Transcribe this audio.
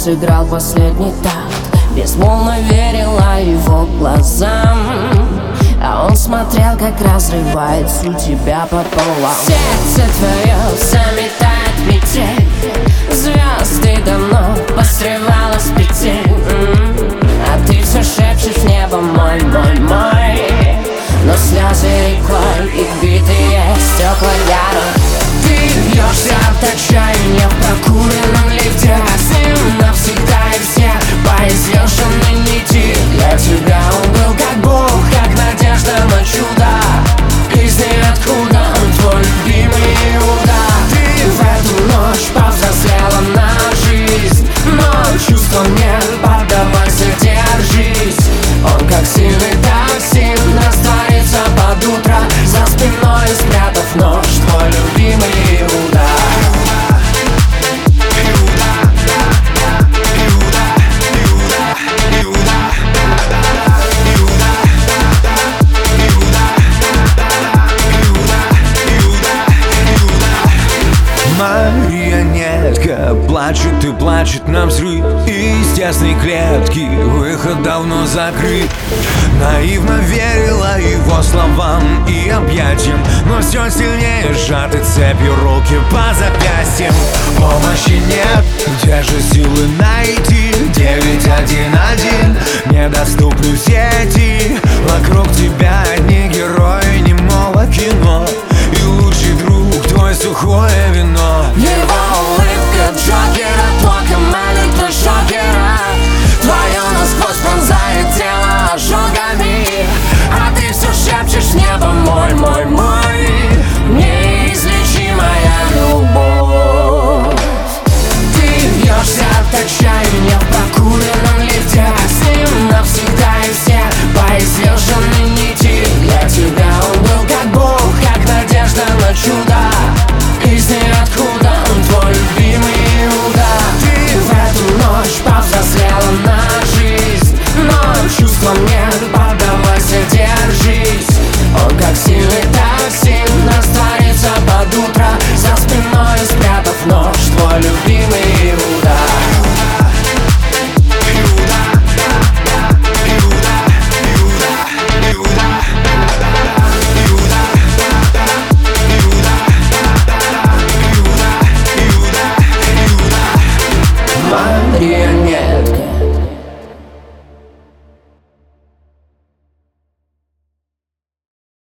сыграл последний такт. Безмолвно верила его глазам, а он смотрел, как разрывает всю тебя пополам. Сердце твое заметает метель, звезды давно посрывала с петель. А ты все шепчешь в небо мой, мой, мой. Но слезы рекой и битые стекла яром. Ты бьешься от отчаяния в прокуренном лифте, с ним навсегда и все по изъезженной нити. Для тебя он был как Бог, как надежда на чудо. Из ниоткуда он твой любимый Иуда. Ты в эту ночь повзрослела на жизнь, но чувства нет, поддавайся, держись. Он как сильный токсин растворится под утро, за спиной спрятав нож, твой любимый Иуда. Марионетка плачет и плачет на взрыв. Из тесной клетки выход давно закрыт. Наивно верила его словам и объятиям, но все сильнее сжаты цепью руки по запястьям. Помощи нет, где же силы найти? 911, недоступны сети. Вокруг тебя